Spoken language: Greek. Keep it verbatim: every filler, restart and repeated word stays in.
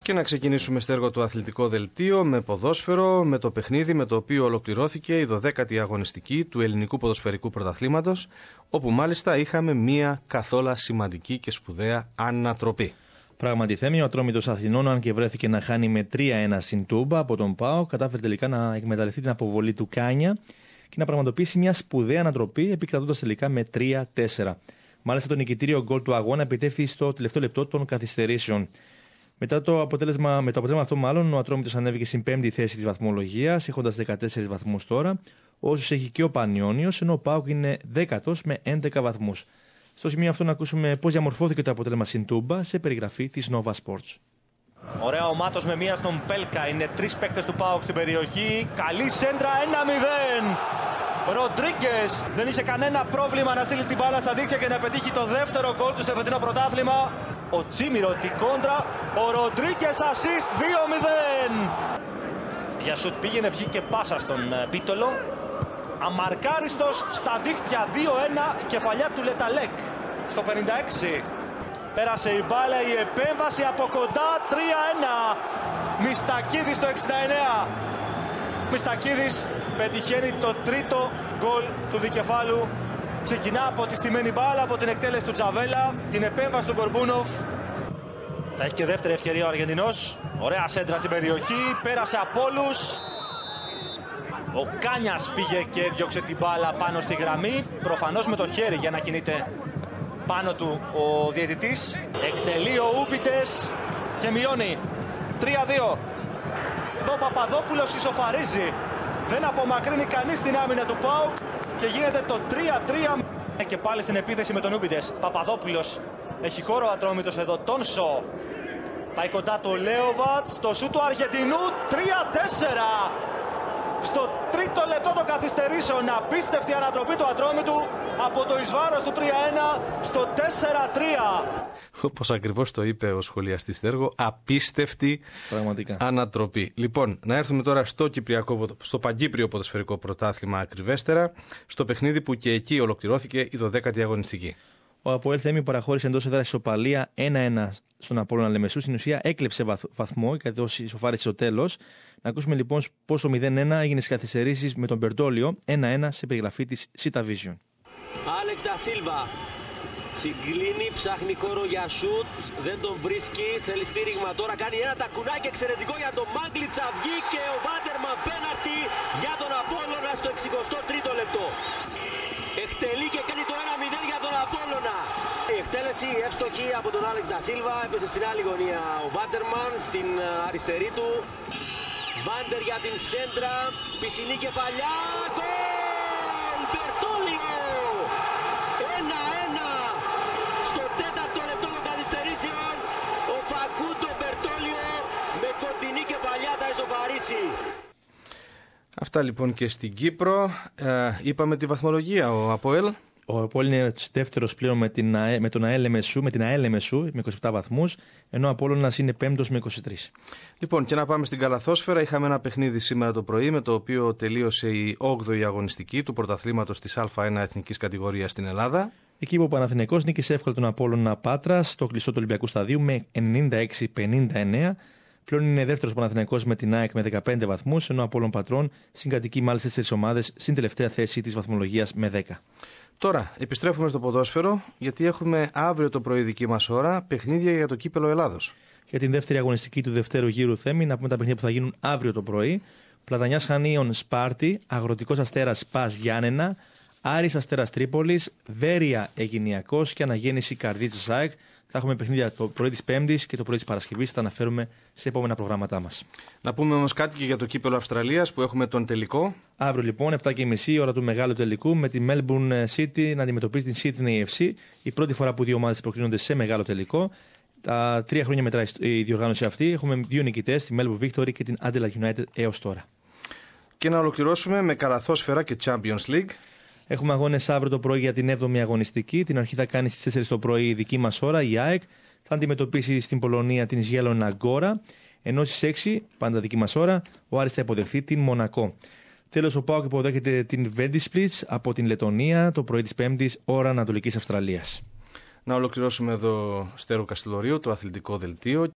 Και να ξεκινήσουμε, Στέργο, το αθλητικό δελτίο με ποδόσφαιρο, με το παιχνίδι με το οποίο ολοκληρώθηκε η δωδέκατη αγωνιστική του ελληνικού ποδοσφαιρικού πρωταθλήματος, όπου μάλιστα είχαμε μία καθόλου σημαντική και σπουδαία ανατροπή. Πράγματι, Θέμη, ο Ατρόμητος Αθηνών, αν και βρέθηκε να χάνει με τρία ένα στην Τούμπα από τον ΠΑΟΚ, κατάφερε τελικά να εκμεταλλευτεί την αποβολή του Κάνια και να πραγματοποιήσει μια σπουδαία ανατροπή, επικρατώντας τελικά με τρία τέσσερα. Μάλιστα, το νικητήριο γκολ του αγώνα επιτεύχθη στο τελευταίο λεπτό των καθυστερήσεων. Μετά το αποτέλεσμα, με το αποτέλεσμα αυτό, μάλλον, ο Ατρόμητος ανέβηκε στην πέμπτη θέση της βαθμολογίας, έχοντας δεκατέσσερις βαθμούς τώρα, όσους έχει και ο Πανιώνιος, ενώ ο ΠΑΟΚ είναι δέκατος με έντεκα βαθμούς. Στο σημείο αυτό να ακούσουμε πώς διαμορφώθηκε το αποτέλεσμα στην Τούμπα σε περιγραφή της Nova Sports. Ωραία ο Μάτος με μία στον Πέλκα. Είναι τρεις παίκτες του ΠΑΟΚ στην περιοχή. Καλή σέντρα, ένα μηδέν. Ροντρίγκες δεν είχε κανένα πρόβλημα να στείλει την μπάλα στα δίκτυα και να πετύχει το δεύτερο γκολ του στο φετινό πρωτάθλημα. Ο Τσίμιρο την κόντρα. Ο Ροντρίγκες assist δύο μηδέν. Για σουτ πήγαινε, βγήκε πάσα στον Πίτολο. Αμαρκάριστος στα δίχτυα δύο ένα, η κεφαλιά του Λεταλέκ στο πενήντα έξι. Πέρασε η μπάλα, η επέμβαση από κοντά, τρία ένα. Μιστακίδης στο εξήντα εννέα. Μιστακίδης πετυχαίνει το τρίτο γκολ του δικεφάλου. Ξεκινά από τη στημένη μπάλα, από την εκτέλεση του Τζαβέλα, την επέμβαση του Γκορμπούνοφ. Θα έχει και δεύτερη ευκαιρία ο Αργεντινός. Ωραία σέντρα στην περιοχή, πέρασε από όλους. Ο Κάνιας πήγε και διώξε την μπάλα πάνω στη γραμμή, προφανώς με το χέρι για να κινείται πάνω του ο διαιτητής. Εκτελεί ο Ούπιτες και μειώνει τρία δύο. Εδώ ο Παπαδόπουλος ισοφαρίζει. Δεν απομακρύνει κανείς την άμυνα του ΠΑΟΚ και γίνεται το τρία τρία. Και πάλι στην επίθεση με τον Ούπιτες. Παπαδόπουλος έχει χώρο, Ατρόμητος εδώ, Τόνσο. Πάει κοντά το Λέοβατς, το σούτ του Αργεντινού, τρία τέσσερα. Στο τρίτο λεπτό των καθυστερήσεων, απίστευτη ανατροπή του Ατρόμητου από το εις βάρος του τρία ένα στο τέσσερα τρία. Όπως ακριβώς το είπε ο σχολιαστής, Στέργο, απίστευτη Πραγματικά. ανατροπή. Λοιπόν, να έρθουμε τώρα στο, Κυπριακό, στο Παγκύπριο Ποδοσφαιρικό Πρωτάθλημα ακριβέστερα, στο παιχνίδι που και εκεί ολοκληρώθηκε η δωδέκατη αγωνιστική. Ο ΑΠΟΕΛ Θέμη παραχώρησε εντός έδρας ισοπαλία ένα ένα στον Απόλλωνα Λεμεσού. Στην ουσία έκλεψε βαθ, βαθμό, καθώς ισοφάρισε στο τέλος. Να ακούσουμε λοιπόν πώς το μηδέν ένα έγινε στις καθυστερήσεις με τον Μπερτόλιο, ένα ένα σε περιγραφή της Sita Vision. Άλεξ Ντα Σίλβα συγκλίνει, ψάχνει χώρο για σουτ, δεν τον βρίσκει, θέλει στήριγμα τώρα, κάνει ένα τακουνάκι εξαιρετικό για τον Μάγκλιτσα, βγήκε ο Βάντερμαν, πέναρτι για τον Απόλλωνα στο εξηκοστό τρίτο λεπτό. Εκτελεί και κάνει το ένα μηδέν για τον Απόλλωνα. Η εκτέλεση εύστοχη από τον Άλεξ Ντα Σίλβα, έπεσε στην άλλη γωνία ο Βάντερμαν, στην αριστερή του. Βάντερ για την σέντρα, πισινή κεφαλιά, γκολ! Μπερτόλιο! ένα ένα στο τέταρτο λεπτό των καθυστερήσεων. Ο Φακούντο Μπερτόλιο με κοντινή κεφαλιά θα ισοφαρίσει. Αυτά λοιπόν και στην Κύπρο. Ε, είπαμε τη βαθμολογία, ο ΑΠΟΕΛ. Ο ΑΠΟΕΛ είναι δεύτερος πλέον με την ΑΕ, με τον ΑΕΛ Μεσού, με την ΑΕΛ Μεσού με είκοσι επτά βαθμούς, ενώ ο Απόλλωνας είναι πέμπτος με είκοσι τρεις. Λοιπόν, και να πάμε στην καλαθόσφαιρα. Είχαμε ένα παιχνίδι σήμερα το πρωί με το οποίο τελείωσε η όγδοη αγωνιστική του πρωταθλήματος της Α ένα εθνικής κατηγορίας στην Ελλάδα. Εκεί που ο Παναθηναϊκός νίκησε εύκολα τον Απόλλωνα Πάτρας στο κλειστό του Ολυμπιακού Σταδίου με ενενήντα έξι πενήντα εννέα. Πλέον είναι δεύτερος Παναθηναϊκός με την ΑΕΚ με δεκαπέντε βαθμούς, ενώ ο Απόλλων Πατρών συγκατοικεί μάλιστα στις ομάδες στην τελευταία θέση της βαθμολογίας με δέκα. Τώρα επιστρέφουμε στο ποδόσφαιρο, γιατί έχουμε αύριο το πρωί δική μας ώρα παιχνίδια για το κύπελο Ελλάδος. Για την δεύτερη αγωνιστική του δευτέρου γύρου, Θέμη, να πούμε τα παιχνίδια που θα γίνουν αύριο το πρωί. Πλατανιάς Χανίων Σπάρτη, Αγροτικός Αστέρας Πας Γιάννενα, Άρης Αστέρας Τρίπολης, Βέρεια Αιγινιακός και Αναγέννηση Καρδίτσας ΑΕΚ. Θα έχουμε παιχνίδια το πρωί της Πέμπτης και το πρωί της Παρασκευής. Θα αναφέρουμε σε επόμενα προγράμματά μας. Να πούμε όμως κάτι και για το κύπελο Αυστραλίας που έχουμε τον τελικό. Αύριο λοιπόν, επτά και μισή ώρα του μεγάλου τελικού, με τη Melbourne City να αντιμετωπίσει την Sydney εφ σι. Η πρώτη φορά που δύο ομάδες προκρίνονται σε μεγάλο τελικό. Τα τρία χρόνια μετά η διοργάνωση αυτή. Έχουμε δύο νικητές, τη Melbourne Victory και την Adelaide United έως τώρα. Και να ολοκληρώσουμε με καλαθόσφαιρα και Champions League. Έχουμε αγώνες αύριο το πρωί για την έβδομη αγωνιστική. Την αρχή θα κάνει στις τέσσερις το πρωί η δική μας ώρα. Η ΑΕΚ θα αντιμετωπίσει στην Πολωνία την Ζιέλον Αγκόρα. Ενώ στις έξι, πάντα δική μας ώρα, ο Άρης θα υποδεχθεί την Μονακό. Τέλος, ο ΠΑΟΚ υποδέχεται την Βέντισπλιτς από την Λετωνία το πρωί της Πέμπτης, ώρα Ανατολικής Αυστραλίας. Να ολοκληρώσουμε εδώ, Στέργο Καστελορίου, το αθλητικό δελτίο.